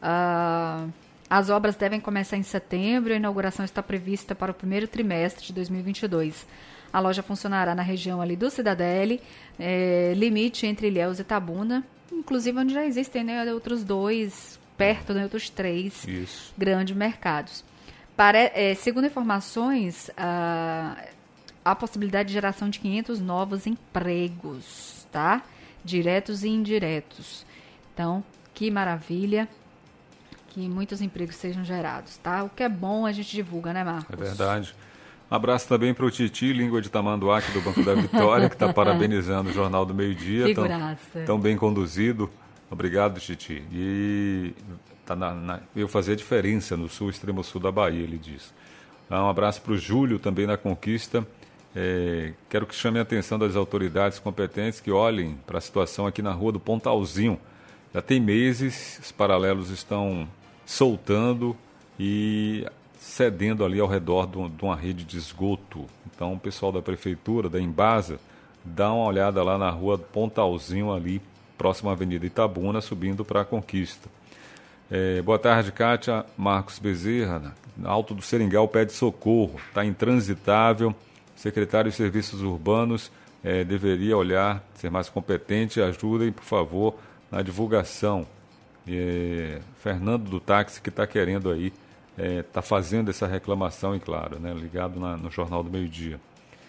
S2: As obras devem começar em setembro e a inauguração está prevista para o primeiro trimestre de 2022. A loja funcionará na região ali do Cidadele, limite entre Ilhéus e Itabuna, inclusive onde já existem, né, outros 2, perto de outros 3 grandes mercados. Segundo informações, há possibilidade de geração de 500 novos empregos, tá? Diretos e indiretos. Então, que maravilha que muitos empregos sejam gerados, tá? O que é bom a gente divulga, né, Marcos?
S3: É verdade. Um abraço também para o Titi, língua de Tamanduá, aqui do Banco da Vitória, que está parabenizando o Jornal do Meio-Dia. Tão bem conduzido. Obrigado, Titi. E veio fazer a diferença no sul, extremo sul da Bahia, ele diz. Um abraço para o Júlio, também na Conquista. Quero que chame a atenção das autoridades competentes que olhem para a situação aqui na rua do Pontalzinho. Já tem meses, os paralelos estão soltando e cedendo ali ao redor de uma rede de esgoto. Então, o pessoal da prefeitura, da Embasa, dá uma olhada lá na rua do Pontalzinho, ali, próximo à Avenida Itabuna, subindo para a Conquista. Boa tarde, Kátia. Marcos Bezerra, Alto do Seringal, pede socorro. Está intransitável. Secretário de Serviços Urbanos deveria olhar, ser mais competente. Ajudem, por favor, na divulgação. Fernando do táxi, que está querendo aí, está fazendo essa reclamação, e claro, né, ligado no Jornal do Meio-Dia.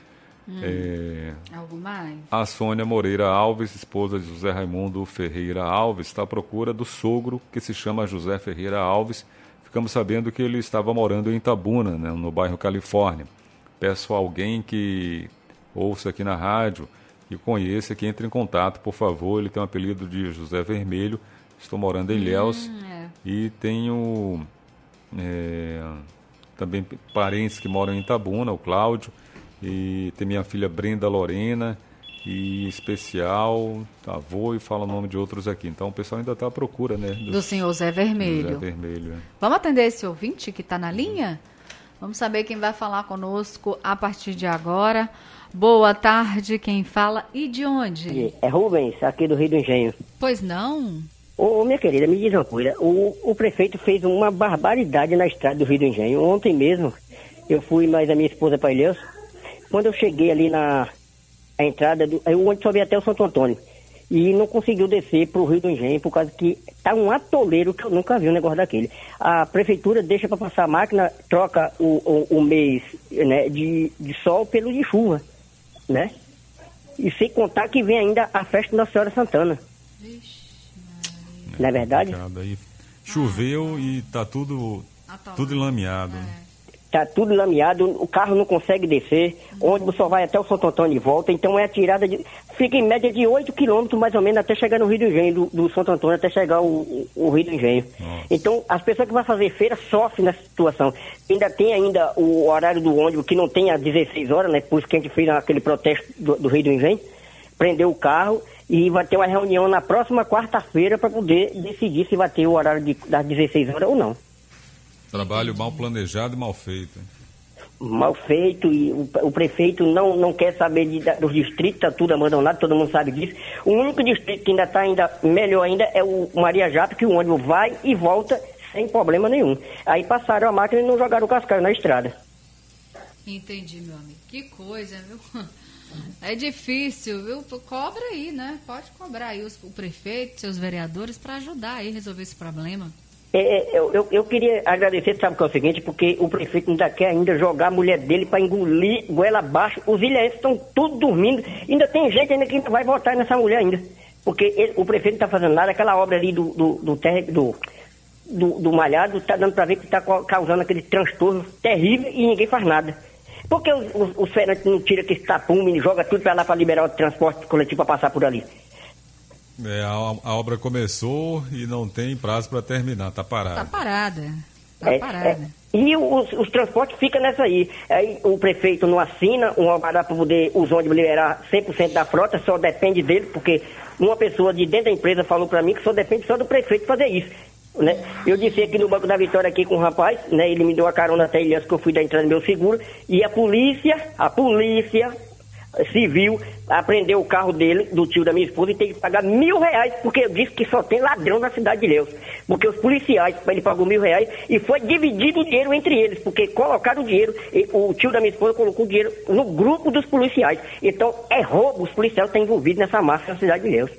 S2: Algo mais?
S3: A Sônia Moreira Alves, esposa de José Raimundo Ferreira Alves, está à procura do sogro, que se chama José Ferreira Alves. Ficamos sabendo que ele estava morando em Itabuna, né, no bairro Califórnia. Peço a alguém que ouça aqui na rádio e conheça, que entre em contato, por favor. Ele tem um apelido de José Vermelho. Estou morando em Ilhéus e tenho também parentes que moram em Itabuna, o Cláudio, e tem minha filha Brenda Lorena, e em especial avô, e fala o nome de outros aqui. Então o pessoal ainda está à procura, né?
S2: Do senhor Zé Vermelho.
S3: Zé Vermelho,
S2: Vamos atender esse ouvinte que está na linha? Vamos saber quem vai falar conosco a partir de agora. Boa tarde, quem fala e de onde?
S6: É Rubens, aqui do Rio do Engenho.
S2: Pois não?
S6: Minha querida, me diz uma coisa. O prefeito fez uma barbaridade na estrada do Rio do Engenho. Ontem mesmo, eu fui mais a minha esposa para Ilhéus. Quando eu cheguei ali na entrada, o ônibus só veio até o Santo Antônio. E não conseguiu descer para o Rio do Engenho, por causa que tá um atoleiro que eu nunca vi um negócio daquele. A prefeitura deixa para passar a máquina, troca o mês, né, de sol pelo de chuva, né? E sem contar que vem ainda a festa da Senhora Santana.
S2: Vixe,
S6: não é verdade?
S3: Aí choveu e tá tudo enlameado.
S6: Tá tudo lameado, o carro não consegue descer, o ônibus só vai até o Santo Antônio e volta, então é a tirada fica em média de 8 quilômetros mais ou menos até chegar no Rio do Engenho, do Santo Antônio até chegar o Rio do Engenho. Nossa. Então as pessoas que vão fazer feira sofrem nessa situação. Ainda tem o horário do ônibus que não tem às 16 horas, né? Por isso que a gente fez aquele protesto do Rio do Engenho, prendeu o carro e vai ter uma reunião na próxima quarta-feira para poder decidir se vai ter o horário das 16 horas ou não.
S3: Trabalho mal planejado e mal feito.
S6: Mal feito, e o prefeito não quer saber dos distritos, está tudo abandonado, todo mundo sabe disso. O único distrito que ainda está melhor ainda é o Maria Jato, que o ônibus vai e volta sem problema nenhum. Aí passaram a máquina e não jogaram o cascalho na estrada.
S2: Entendi, meu amigo. Que coisa, viu? É difícil, viu? Cobra aí, né? Pode cobrar aí o prefeito, seus vereadores, para ajudar aí a resolver esse problema.
S6: Eu queria agradecer, sabe o que é o seguinte, porque o prefeito ainda quer jogar a mulher dele para engolir goela abaixo. Os ilhéenses estão todos dormindo, ainda tem gente ainda que ainda vai votar nessa mulher ainda, porque o prefeito não está fazendo nada. Aquela obra ali do do malhado, tá dando para ver que está causando aquele transtorno terrível e ninguém faz nada. Por que os feirantes não tiram aquele tapume e joga tudo para lá para liberar o transporte coletivo para passar por ali?
S3: A obra começou e não tem prazo para terminar, tá parada.
S2: Tá parada.
S6: E os transportes ficam nessa aí. Aí o prefeito não assina um alvará para poder os ônibus liberar 100% da frota, só depende dele, porque uma pessoa de dentro da empresa falou para mim que só depende só do prefeito fazer isso. Né? Eu disse aqui no Banco da Vitória aqui com o rapaz, né? Ele me deu a carona até Ilhéus, que eu fui da entrada do meu seguro, e a polícia civil apreendeu o carro dele, do tio da minha esposa, e tem que pagar R$1.000, porque eu disse que só tem ladrão na cidade de Ilhéus. Porque os policiais, ele pagou R$1.000 e foi dividido o dinheiro entre eles, porque colocaram o dinheiro, o tio da minha esposa colocou o dinheiro no grupo dos policiais. Então é roubo, os policiais estão envolvidos nessa massa na cidade de Ilhéus.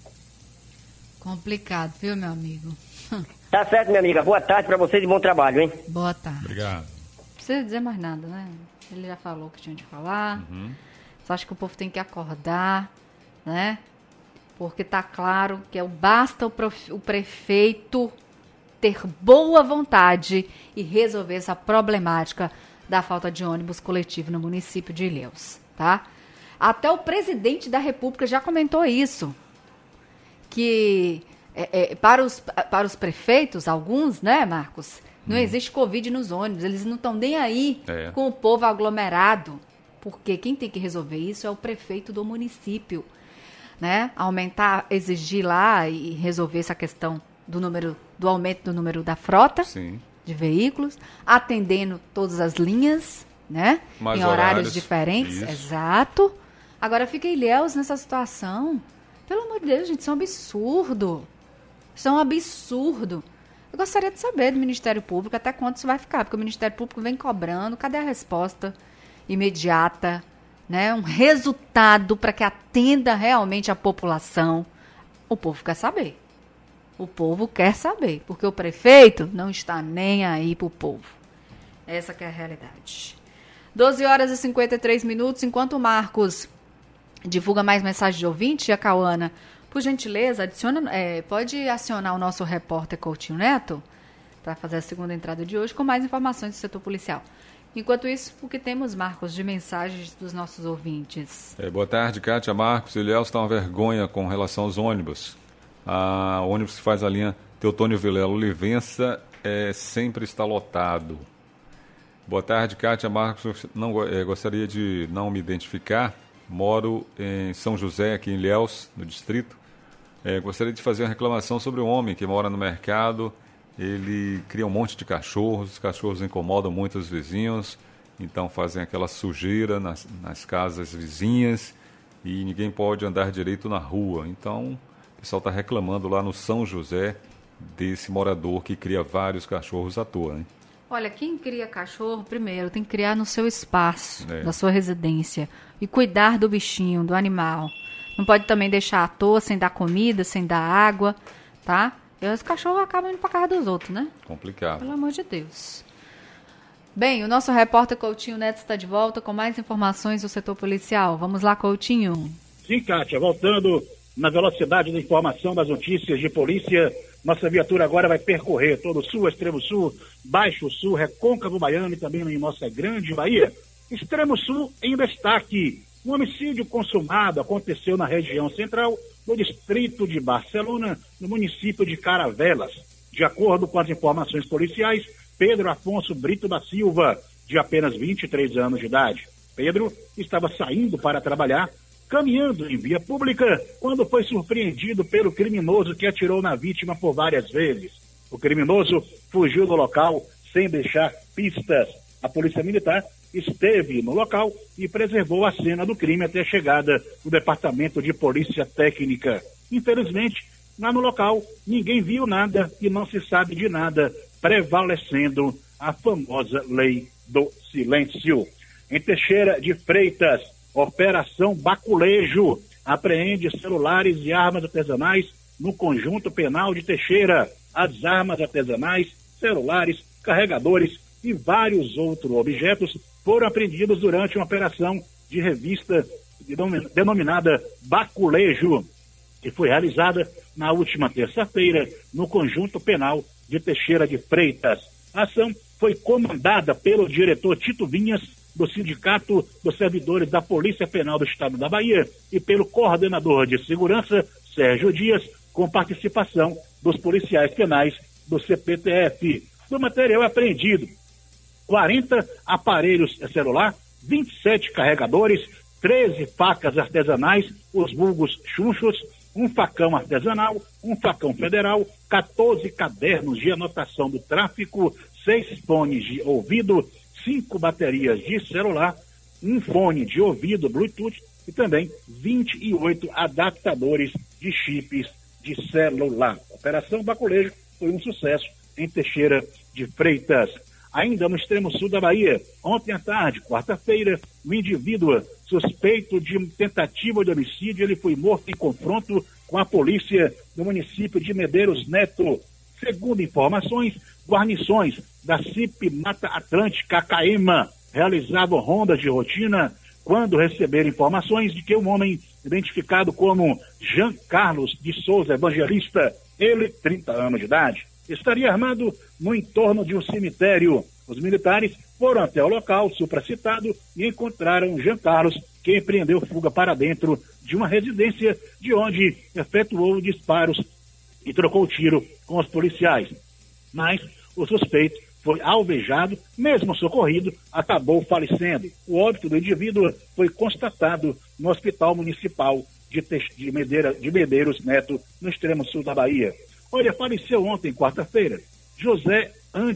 S2: Complicado, viu, meu amigo?
S6: Tá certo, minha amiga. Boa tarde pra vocês e bom trabalho, hein?
S2: Boa tarde.
S3: Obrigado.
S2: Não precisa dizer mais nada, né? Ele já falou o que tinha de falar. Só acho que o povo tem que acordar, né? Porque tá claro que basta o prefeito ter boa vontade e resolver essa problemática da falta de ônibus coletivo no município de Ilhéus, tá? Até o presidente da República já comentou isso, que para os prefeitos, alguns, né, Marcos, não existe Covid nos ônibus, eles não estão nem aí com o povo aglomerado, porque quem tem que resolver isso é o prefeito do município, né? Aumentar, exigir lá e resolver essa questão do aumento do número da frota de veículos, atendendo todas as linhas, né?
S3: Mais
S2: em horários diferentes.
S3: Isso.
S2: Exato. Agora fica Ilhéus nessa situação. Pelo amor de Deus, gente, isso é um absurdo. Isso é um absurdo. Eu gostaria de saber do Ministério Público até quanto isso vai ficar, porque o Ministério Público vem cobrando. Cadê a resposta imediata, né? Um resultado para que atenda realmente a população. O povo quer saber. O povo quer saber, porque o prefeito não está nem aí pro povo. Essa que é a realidade. 12h53, enquanto o Marcos divulga mais mensagem de ouvinte, e a Cauana, por gentileza, pode acionar o nosso repórter Coutinho Neto para fazer a segunda entrada de hoje com mais informações do setor policial. Enquanto isso, o que temos, Marcos, de mensagens dos nossos ouvintes?
S3: Boa tarde, Kátia, Marcos. Ilhéus está uma vergonha com relação aos ônibus. O ônibus que faz a linha Teotônio Vilela Olivença sempre está lotado. Boa tarde, Kátia, Marcos. Gostaria de não me identificar. Moro em São José, aqui em Ilhéus, no distrito. Gostaria de fazer uma reclamação sobre um homem que mora no mercado. Ele cria um monte de cachorros, os cachorros incomodam muito os vizinhos, então fazem aquela sujeira nas casas vizinhas e ninguém pode andar direito na rua. Então, o pessoal está reclamando lá no São José desse morador que cria vários cachorros à toa, né?
S2: Olha, quem cria cachorro, primeiro, tem que criar no seu espaço, da sua residência, e cuidar do bichinho, do animal. Não pode também deixar à toa, sem dar comida, sem dar água, tá? E os cachorros acabam indo pra casa dos outros, né?
S3: Complicado.
S2: Pelo amor de Deus. Bem, o nosso repórter Coutinho Neto está de volta com mais informações do setor policial. Vamos lá, Coutinho.
S5: Sim, Kátia, voltando na velocidade da informação das notícias de polícia, nossa viatura agora vai percorrer todo o sul, extremo sul, baixo sul, recôncavo baiano e também em nossa grande Bahia. Extremo sul em destaque. Um homicídio consumado aconteceu na região central, no distrito de Barcelona, no município de Caravelas. De acordo com as informações policiais, Pedro Afonso Brito da Silva, de apenas 23 anos de idade. Pedro estava saindo para trabalhar, caminhando em via pública, quando foi surpreendido pelo criminoso que atirou na vítima por várias vezes. O criminoso fugiu do local sem deixar pistas. A Polícia Militar esteve no local e preservou a cena do crime até a chegada do Departamento de Polícia Técnica. Infelizmente, lá no local, ninguém viu nada e não se sabe de nada, prevalecendo a famosa lei do silêncio. Em Teixeira de Freitas, Operação Baculejo apreende celulares e armas artesanais no Conjunto Penal de Teixeira. As armas artesanais, celulares, carregadores e vários outros objetos foram apreendidos durante uma operação de revista denominada Baculejo, que foi realizada na última terça-feira no Conjunto Penal de Teixeira de Freitas. A ação foi comandada pelo diretor Tito Vinhas, do Sindicato dos Servidores da Polícia Penal do Estado da Bahia, e pelo coordenador de segurança, Sérgio Dias, com participação dos policiais penais do CPTF. Do material apreendido, 40 aparelhos celular, 27 carregadores, 13 facas artesanais, os vulgos chunchos, um facão artesanal, um facão federal, 14 cadernos de anotação do tráfico, 6 fones de ouvido, 5 baterias de celular, um fone de ouvido Bluetooth e também 28 adaptadores de chips de celular. A Operação Baculejo foi um sucesso em Teixeira de Freitas. Ainda no extremo sul da Bahia, ontem à tarde, quarta-feira, um indivíduo suspeito de tentativa de homicídio, ele foi morto em confronto com a polícia do município de Medeiros Neto. Segundo informações, guarnições da CIP Mata Atlântica Caema realizavam rondas de rotina quando receberam informações de que um homem identificado como Jean Carlos de Souza Evangelista, ele, 30 anos de idade, estaria armado no entorno de um cemitério. Os militares foram até o local supracitado e encontraram Jean Carlos, que empreendeu fuga para dentro de uma residência, de onde efetuou disparos e trocou tiro com os policiais. Mas o suspeito foi alvejado, mesmo socorrido, acabou falecendo. O óbito do indivíduo foi constatado no Hospital Municipal de Medeiros Neto, no extremo sul da Bahia. Olha, faleceu ontem, quarta-feira, José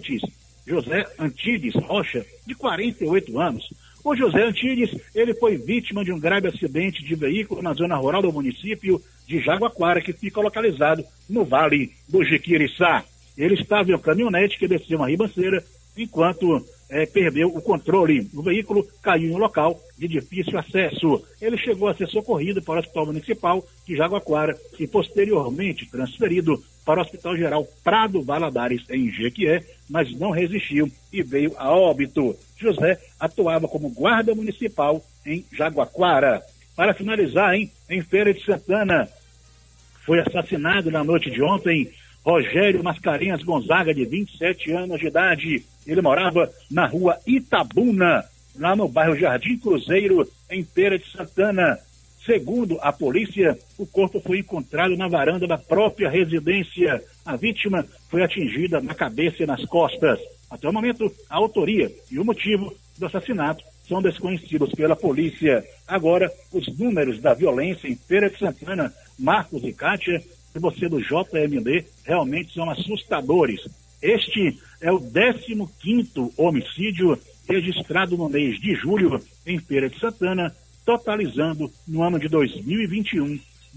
S5: Antides Rocha, de 48 anos. O José Antides, ele foi vítima de um grave acidente de veículo na zona rural do município de Jaguaquara, que fica localizado no Vale do Jiquiriçá. Ele estava em uma caminhonete que desceu uma ribanceira, enquanto perdeu o controle. O veículo caiu em um local de difícil acesso. Ele chegou a ser socorrido para o Hospital Municipal de Jaguaquara e posteriormente transferido para o Hospital Geral Prado Valadares, em Jequié, mas não resistiu e veio a óbito. José atuava como guarda municipal em Jaguaquara. Para finalizar, em Feira de Santana, foi assassinado na noite de ontem Rogério Mascarenhas Gonzaga, de 27 anos de idade. Ele morava na rua Itabuna, lá no bairro Jardim Cruzeiro, em Feira de Santana. Segundo a polícia, o corpo foi encontrado na varanda da própria residência. A vítima foi atingida na cabeça e nas costas. Até o momento, a autoria e o motivo do assassinato são desconhecidos pela polícia. Agora, os números da violência em Feira de Santana, Marcos e Kátia, e você do JMD, realmente são assustadores. Este é o 15º homicídio registrado no mês de julho em Feira de Santana, totalizando no ano de 2021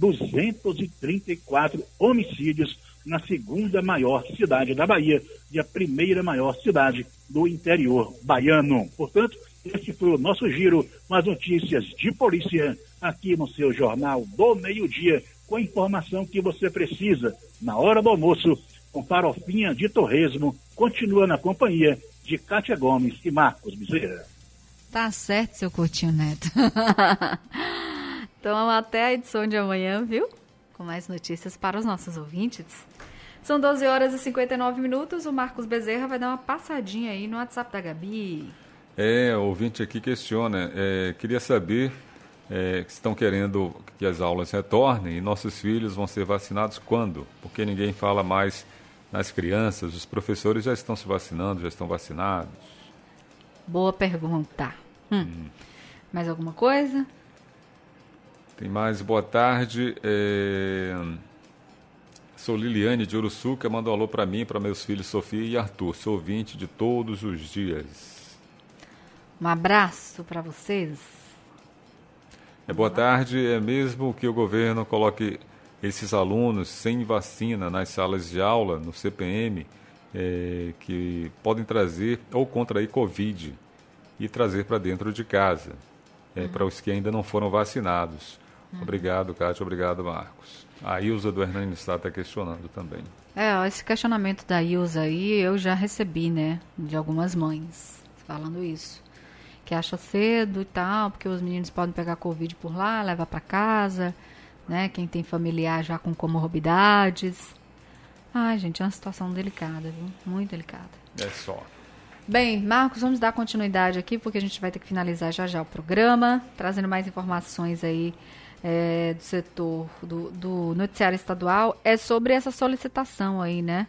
S5: 234 homicídios na segunda maior cidade da Bahia e a primeira maior cidade do interior baiano. Portanto, esse foi o nosso giro com as notícias de polícia aqui no seu Jornal do Meio-Dia, com a informação que você precisa na hora do almoço, com farofinha de torresmo. Continua na companhia de Kátia Gomes e Marcos Bezerra.
S2: Tá certo, seu Coutinho Neto. Então, até a edição de amanhã, viu? Com mais notícias para os nossos ouvintes. São 12h59. O Marcos Bezerra vai dar uma passadinha aí no WhatsApp da Gabi.
S3: O ouvinte aqui questiona. Queria saber que estão querendo que as aulas retornem e nossos filhos vão ser vacinados quando? Porque ninguém fala mais nas crianças. Os professores já estão se vacinando, já estão vacinados.
S2: Boa pergunta. Mais alguma coisa?
S3: Tem mais. Boa tarde. Sou Liliane de Uruçuca, mandou um alô para mim, para meus filhos Sofia e Arthur. Sou ouvinte de todos os dias.
S2: Um abraço para vocês.
S3: Boa tarde. É mesmo que o governo coloque esses alunos sem vacina nas salas de aula, no CPM, que podem trazer ou contrair Covid e trazer para dentro de casa, para os que ainda não foram vacinados. Obrigado, Kátia. Obrigado, Marcos. A Ilza do Hernani está questionando também.
S2: Esse questionamento da Ilza aí eu já recebi, né, de algumas mães falando isso. Que acha cedo e tal, porque os meninos podem pegar Covid por lá, levar para casa, né? Quem tem familiar já com comorbidades. Ai, gente, é uma situação delicada, viu? Muito delicada.
S3: É só.
S2: Bem, Marcos, vamos dar continuidade aqui, porque a gente vai ter que finalizar já o programa, trazendo mais informações aí do setor do noticiário estadual. É sobre essa solicitação aí, né?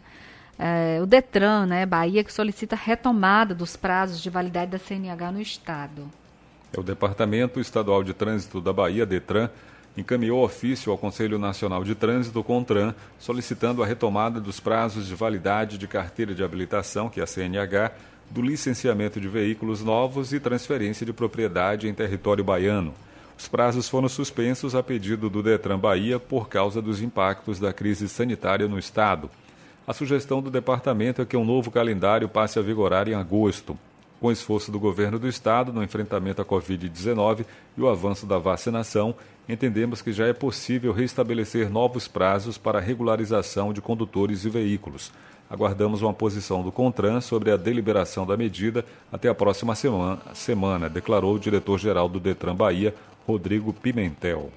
S2: O Detran, né, Bahia, que solicita retomada dos prazos de validade da CNH no estado.
S3: O Departamento Estadual de Trânsito da Bahia, Detran, encaminhou ofício ao Conselho Nacional de Trânsito, CONTRAN, solicitando a retomada dos prazos de validade de carteira de habilitação, que é a CNH, do licenciamento de veículos novos e transferência de propriedade em território baiano. Os prazos foram suspensos a pedido do Detran Bahia por causa dos impactos da crise sanitária no estado. A sugestão do departamento é que um novo calendário passe a vigorar em agosto. Com o esforço do governo do estado no enfrentamento à Covid-19 e o avanço da vacinação, entendemos que já é possível restabelecer novos prazos para a regularização de condutores e veículos. Aguardamos uma posição do CONTRAN sobre a deliberação da medida até a próxima semana, declarou o diretor-geral do Detran Bahia, Rodrigo Pimentel.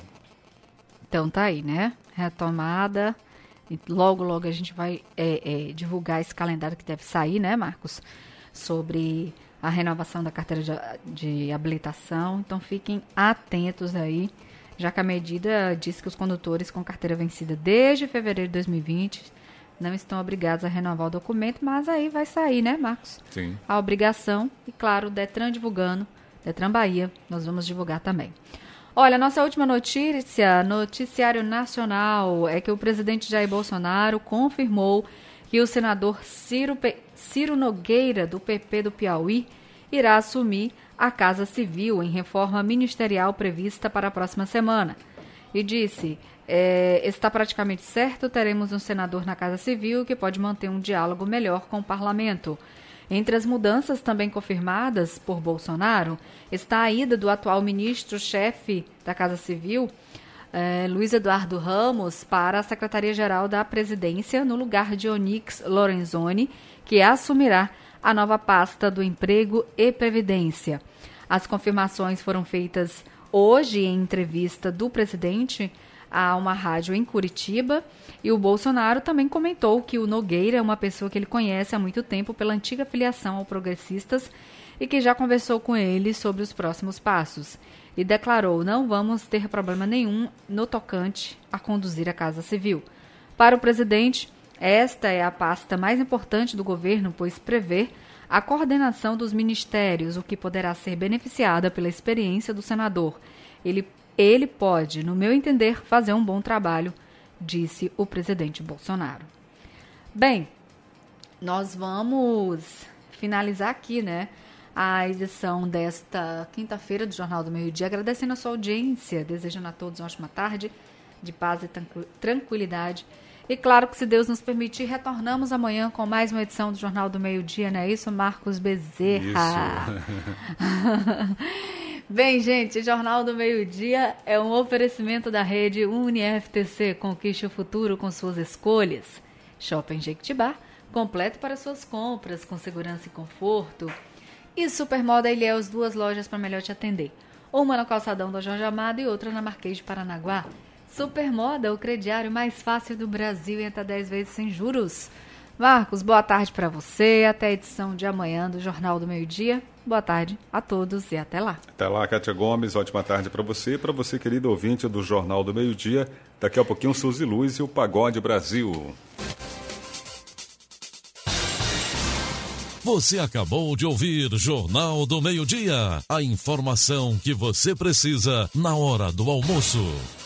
S2: Então tá aí, né? Retomada. Logo a gente vai divulgar esse calendário que deve sair, né, Marcos? Sobre a renovação da carteira de habilitação. Então fiquem atentos aí, já que a medida diz que os condutores com carteira vencida desde fevereiro de 2020 não estão obrigados a renovar o documento, mas aí vai sair, né, Marcos?
S3: Sim.
S2: A obrigação, e claro, o Detran divulgando, Detran Bahia, nós vamos divulgar também. Olha, nossa última notícia, noticiário nacional, é que o presidente Jair Bolsonaro confirmou que o senador Ciro Nogueira, do PP do Piauí, irá assumir a Casa Civil em reforma ministerial prevista para a próxima semana. E disse, está praticamente certo, teremos um senador na Casa Civil que pode manter um diálogo melhor com o parlamento. Entre as mudanças também confirmadas por Bolsonaro, está a ida do atual ministro-chefe da Casa Civil, Luiz Eduardo Ramos, para a Secretaria-Geral da Presidência, no lugar de Onyx Lorenzoni, que assumirá a nova pasta do Emprego e Previdência. As confirmações foram feitas hoje em entrevista do presidente a uma rádio em Curitiba, e o Bolsonaro também comentou que o Nogueira é uma pessoa que ele conhece há muito tempo pela antiga filiação ao Progressistas e que já conversou com ele sobre os próximos passos. E declarou, não vamos ter problema nenhum no tocante a conduzir a Casa Civil. Para o presidente, esta é a pasta mais importante do governo, pois prevê a coordenação dos ministérios, o que poderá ser beneficiada pela experiência do senador. Ele pode, no meu entender, fazer um bom trabalho, disse o presidente Bolsonaro. Bem, nós vamos finalizar aqui, né, a edição desta quinta-feira do Jornal do Meio-Dia, agradecendo a sua audiência, desejando a todos uma ótima tarde, de paz e tranquilidade. E claro que, se Deus nos permitir, retornamos amanhã com mais uma edição do Jornal do Meio-Dia, não é isso, Marcos Bezerra? Isso. Bem, gente, o Jornal do Meio-Dia é um oferecimento da rede UniFTC. Conquiste o futuro com suas escolhas. Shopping Jequitibá, completo para suas compras, com segurança e conforto. E Supermoda Ilhéus, 2 lojas para melhor te atender. Uma no calçadão da Jorge Amado e outra na Marquês de Paranaguá. Supermoda, o crediário mais fácil do Brasil e até 10 vezes sem juros. Marcos, boa tarde para você. Até a edição de amanhã do Jornal do Meio-Dia. Boa tarde a todos e até lá.
S3: Até lá, Kátia Gomes. Ótima tarde para você. Para você, querido ouvinte do Jornal do Meio-Dia. Daqui a pouquinho, Suzy Luz e o Pagode Brasil.
S1: Você acabou de ouvir Jornal do Meio-Dia. A informação que você precisa na hora do almoço.